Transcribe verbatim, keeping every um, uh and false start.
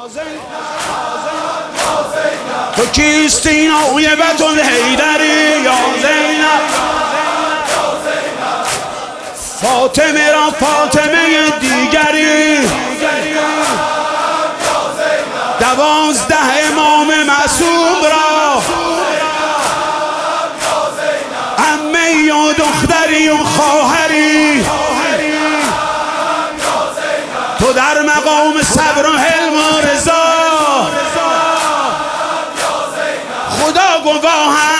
تو کیستی نوی بتون حیدری یا زینب، فاطمه را فاطمه دیگری، دوازده امام معصوم را عمه و دختری و خواهری، تو در مقام صبر و حلم و رضا خدا گواه